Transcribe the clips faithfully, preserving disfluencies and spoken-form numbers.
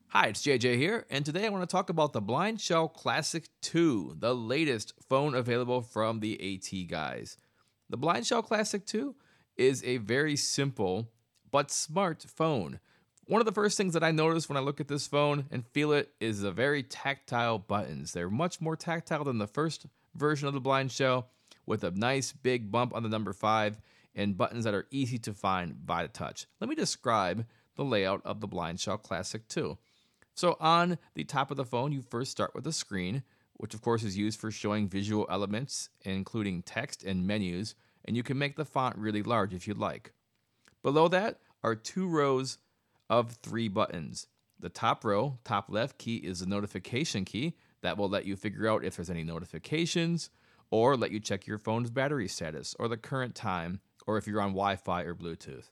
Hi, it's J J here, and today I want to talk about the Blind Shell Classic two, the latest phone available from the AT guys. The Blind Shell Classic two is a very simple but smart phone. One of the first things that I notice when I look at this phone and feel it is the very tactile buttons. They're much more tactile than the first version of the Blind Shell, with a nice big bump on the number five and buttons that are easy to find by the touch. Let me describe the layout of the Blind Shell Classic two. So on the top of the phone, you first start with a screen, which of course is used for showing visual elements, including text and menus, and you can make the font really large if you'd like. Below that are two rows of three buttons. The top row, top left key, is the notification key that will let you figure out if there's any notifications, or let you check your phone's battery status, or the current time, or if you're on Wi-Fi or Bluetooth.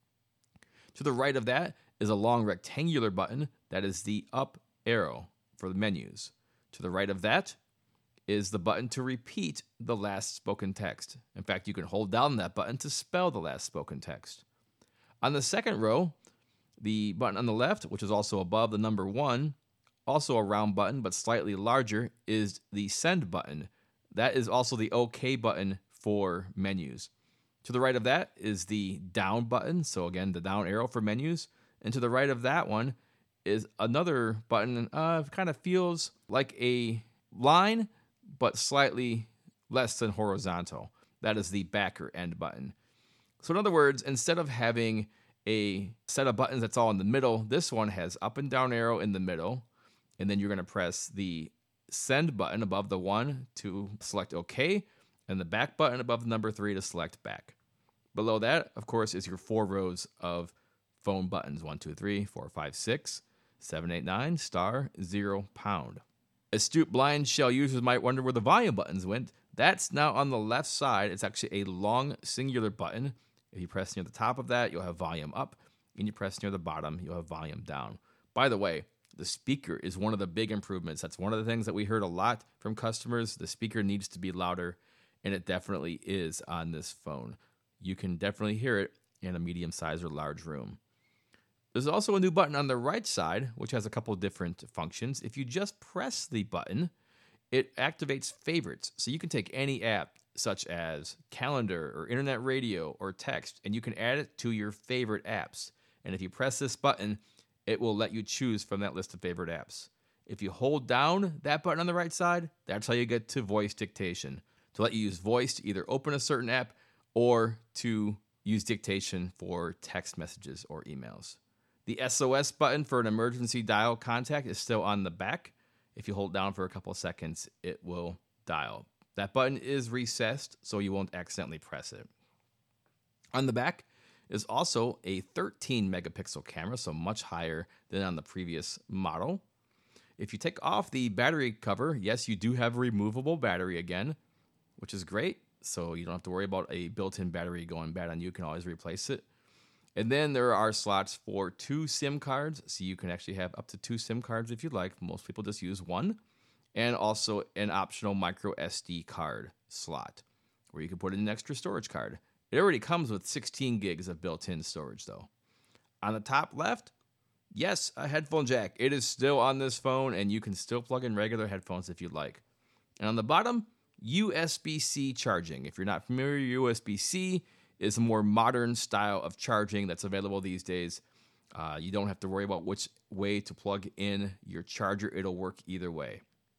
To the right of that is a long rectangular button that is the up arrow for the menus. To the right of that is the button to repeat the last spoken text. In fact, you can hold down that button to spell the last spoken text. On the second row, the button on the left, which is also above the number one, also a round button but slightly larger, is the send button. That is also the OK button for menus. To the right of that is the down button, so again, the down arrow for menus. And to the right of that one is another button. Uh, it kind of feels like a line, but slightly less than horizontal. That is the back or end button. So in other words, instead of having a set of buttons that's all in the middle, this one has up and down arrow in the middle, and then you're going to press the send button above the one to select OK, and the back button above the number three to select back. Below that, of course, is your four rows of phone buttons. One, two, three, four, five, six, seven, eight, nine, star, zero, pound. Astute Blind Shell users might wonder where the volume buttons went. That's now on the left side. It's actually a long singular button. If you press near the top of that, you'll have volume up. And you press near the bottom, you'll have volume down. By the way, the speaker is one of the big improvements. That's one of the things that we heard a lot from customers. The speaker needs to be louder, and it definitely is on this phone. You can definitely hear it in a medium-sized or large room. There's also a new button on the right side, which has a couple different functions. If you just press the button, it activates favorites. So you can take any app, such as calendar or internet radio or text, and you can add it to your favorite apps. And if you press this button, it will let you choose from that list of favorite apps. If you hold down that button on the right side, that's how you get to voice dictation, to let you use voice to either open a certain app or to use dictation for text messages or emails. The S O S button for an emergency dial contact is still on the back. If you hold down for a couple of seconds, it will dial. That button is recessed, so you won't accidentally press it. On the back is also a thirteen megapixel camera, so much higher than on the previous model. If you take off the battery cover, yes, you do have a removable battery again, which is great. So you don't have to worry about a built-in battery going bad on you. You can always replace it. And then there are slots for two SIM cards. So you can actually have up to two SIM cards if you'd like. Most people just use one. And also an optional micro S D card slot where you can put in an extra storage card. It already comes with sixteen gigs of built-in storage though. On the top left, yes, a headphone jack. It is still on this phone and you can still plug in regular headphones if you'd like. And on the bottom, U S B C charging. If you're not familiar, U S B C is a more modern style of charging that's available these days. Uh, you don't have to worry about which way to plug in your charger. It'll work either way.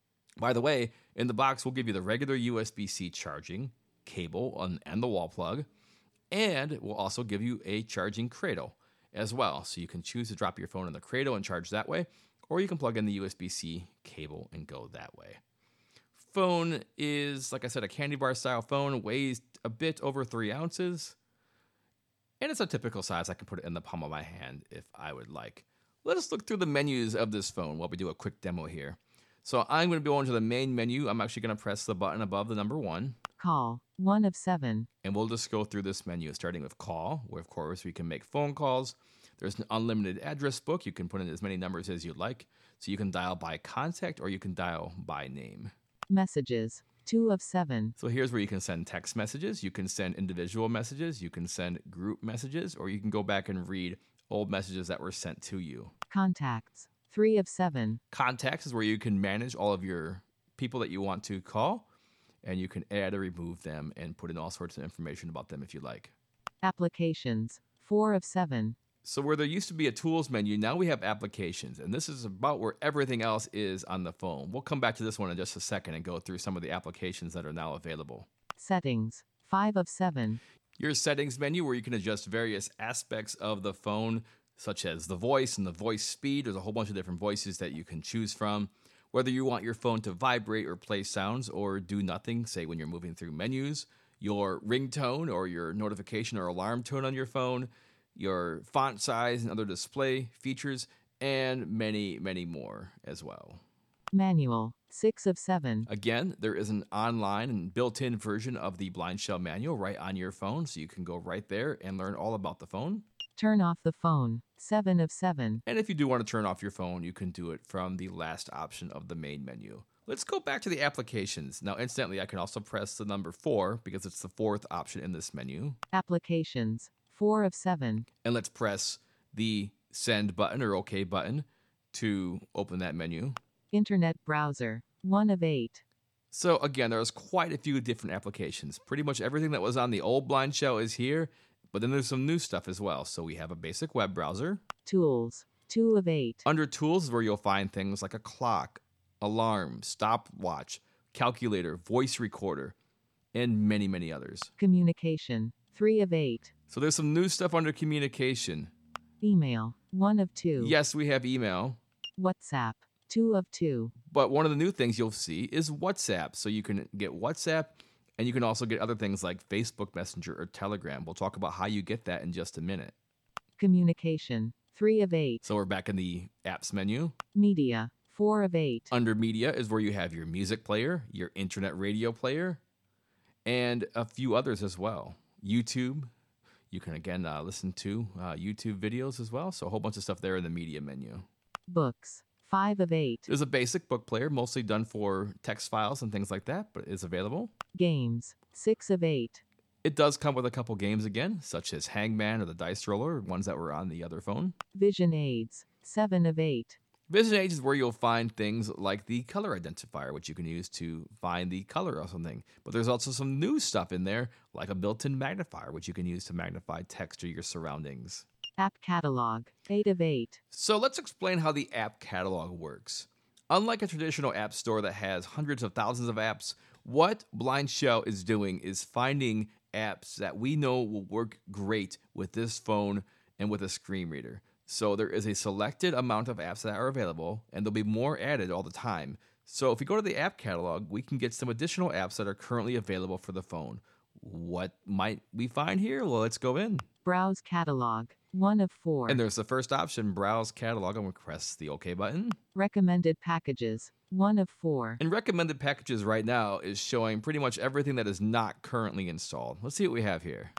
By the way, in the box, we'll give you the regular U S B C charging cable and, and the wall plug, and we'll also give you a charging cradle as well. So you can choose to drop your phone in the cradle and charge that way, or you can plug in the U S B C cable and go that way. Phone is, like I said, a candy bar style phone, weighs a bit over three ounces, and it's a typical size. I can put it in the palm of my hand if I would like. Let us look through the menus of this phone while we do a quick demo here. So I'm going to go into the main menu. I'm actually going to press the button above the number one. Call, one of seven. And we'll just go through this menu, starting with call, where of course we can make phone calls. There's an unlimited address book. You can put in as many numbers as you'd like. So you can dial by contact or you can dial by name. Messages, two of seven. So here's where you can send text messages. You can send individual messages. You can send group messages, or you can go back and read old messages that were sent to you. Contacts, three of seven. Contacts is where you can manage all of your people that you want to call, and you can add or remove them and put in all sorts of information about them if you like. Applications, four of seven. So where there used to be a tools menu, now we have applications, and this is about where everything else is on the phone. We'll come back to this one in just a second and go through some of the applications that are now available. Settings, five of seven. Your settings menu, where you can adjust various aspects of the phone, such as the voice and the voice speed. There's a whole bunch of different voices that you can choose from. Whether you want your phone to vibrate or play sounds or do nothing, say when you're moving through menus, your ringtone or your notification or alarm tone on your phone, your font size and other display features, and many, many more as well. Manual, six of seven. Again, there is an online and built-in version of the Blind Shell manual right on your phone, so you can go right there and learn all about the phone. Turn off the phone, seven of seven. And if you do want to turn off your phone, you can do it from the last option of the main menu. Let's go back to the applications. Now, incidentally, I can also press the number four because it's the fourth option in this menu. Applications, four of seven. And let's press the send button or OK button to open that menu. Internet browser, one of eight. So again, there's quite a few different applications. Pretty much everything that was on the old Blind Shell is here, but then there's some new stuff as well. So we have a basic web browser. Tools, two of eight. Under tools is where you'll find things like a clock, alarm, stopwatch, calculator, voice recorder, and many, many others. Communication, three of eight. So there's some new stuff under communication. Email, one of two. Yes, we have email. WhatsApp, two of two. But one of the new things you'll see is WhatsApp. So you can get WhatsApp, and you can also get other things like Facebook Messenger or Telegram. We'll talk about how you get that in just a minute. Communication, three of eight. So we're back in the apps menu. Media, four of eight. Under media is where you have your music player, your internet radio player, and a few others as well. YouTube. You can, again, uh, listen to uh, YouTube videos as well. So a whole bunch of stuff there in the media menu. Books, five of eight. There's a basic book player, mostly done for text files and things like that, but it's available. Games, six of eight. It does come with a couple games again, such as Hangman or the Dice Roller, ones that were on the other phone. Vision aids, seven of eight. Vision aids is where you'll find things like the color identifier, which you can use to find the color of something. But there's also some new stuff in there, like a built-in magnifier, which you can use to magnify text or your surroundings. App catalog, eight of eight. So let's explain how the app catalog works. Unlike a traditional app store that has hundreds of thousands of apps, what Blind Shell is doing is finding apps that we know will work great with this phone and with a screen reader. So there is a selected amount of apps that are available, and there'll be more added all the time. So if we go to the app catalog, we can get some additional apps that are currently available for the phone. What might we find here? Well, let's go in. Browse catalog, one of four. And there's the first option, Browse Catalog. I'm going to press the OK button. Recommended packages, one of four. And recommended packages right now is showing pretty much everything that is not currently installed. Let's see what we have here.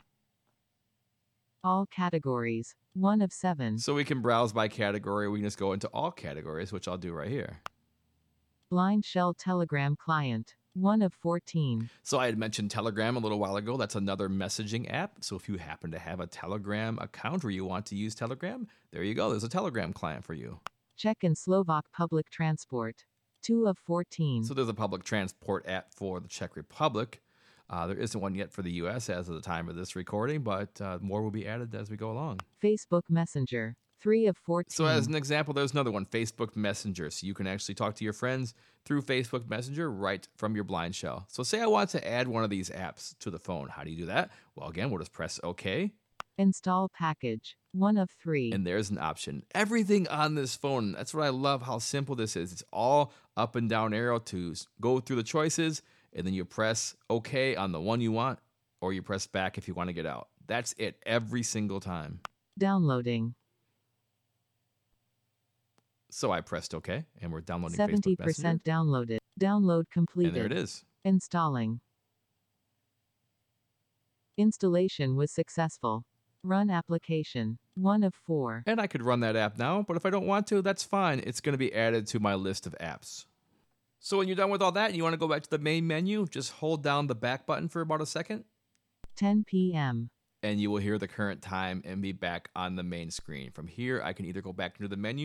All categories, one of seven. So we can browse by category. We can just go into all categories, which I'll do right here. Blind Shell Telegram client, one of fourteen. So I had mentioned Telegram a little while ago. That's another messaging app. So if you happen to have a Telegram account or you want to use Telegram, there you go. There's a Telegram client for you. Czech and Slovak public transport, two of fourteen. So there's a public transport app for the Czech Republic. Uh, there isn't one yet for the U S as of the time of this recording, but uh, more will be added as we go along. Facebook Messenger, three of fourteen. So as an example, there's another one, Facebook Messenger. So you can actually talk to your friends through Facebook Messenger right from your Blind Shell. So say I want to add one of these apps to the phone. How do you do that? Well, again, we'll just press OK. Install package, one of three. And there's an option. Everything on this phone, that's what I love, how simple this is. It's all up and down arrow to go through the choices, and then you press OK on the one you want, or you press back if you want to get out. That's it every single time. Downloading. So I pressed OK, and we're downloading seventy Facebook percent Messenger. downloaded. Download completed. And there it is. Installing. Installation was successful. Run application, one of four. And I could run that app now, but if I don't want to, that's fine. It's going to be added to my list of apps. So when you're done with all that and you want to go back to the main menu, just hold down the back button for about a second, ten p.m. and you will hear the current time and be back on the main screen. From here, I can either go back into the menu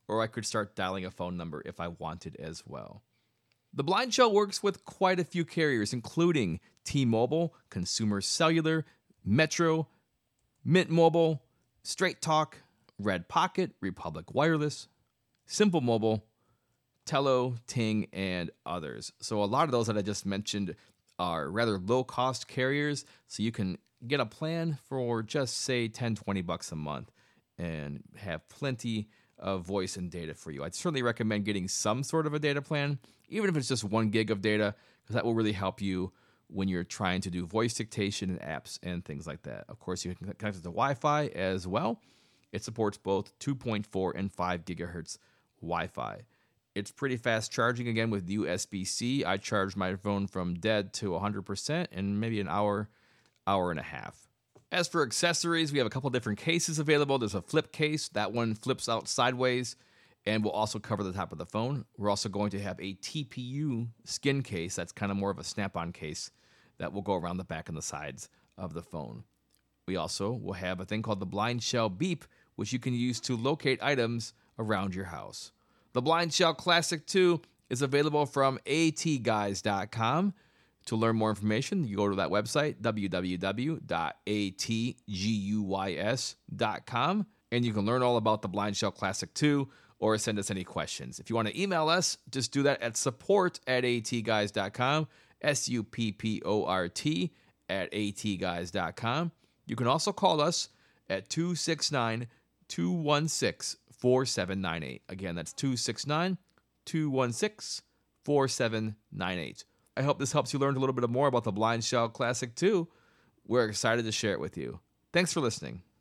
or I could start dialing a phone number if I wanted as well. The Blind Shell works with quite a few carriers, including T-Mobile, Consumer Cellular, Metro, Mint Mobile, Straight Talk, Red Pocket, Republic Wireless, Simple Mobile, Tello, Ting, and others. So a lot of those that I just mentioned are rather low-cost carriers, so you can get a plan for just, say, ten, twenty bucks a month and have plenty of voice and data for you. I'd certainly recommend getting some sort of a data plan, even if it's just one gig of data, because that will really help you when you're trying to do voice dictation and apps and things like that. Of course, you can connect it to Wi-Fi as well. It supports both two point four and five gigahertz Wi-Fi. It's pretty fast charging, again, with U S B C. I charged my phone from dead to one hundred percent in maybe an hour, hour and a half. As for accessories, we have a couple different cases available. There's a flip case. That one flips out sideways and will also cover the top of the phone. We're also going to have a T P U skin case. That's kind of more of a snap-on case that will go around the back and the sides of the phone. We also will have a thing called the Blind Shell Beep, which you can use to locate items around your house. The Blind Shell Classic two is available from A T guys dot com. To learn more information, you go to that website, w w w dot a t guys dot com, and you can learn all about the Blind Shell Classic two or send us any questions. If you want to email us, just do that at support at a t guys dot com, S U P P O R T at a t guys dot com. You can also call us at two six nine, two one six, four seven nine eight. Again, that's two six nine, two one six, four seven nine eight. I hope this helps you learn a little bit more about the Blind Shell Classic two. We're excited to share it with you. Thanks for listening.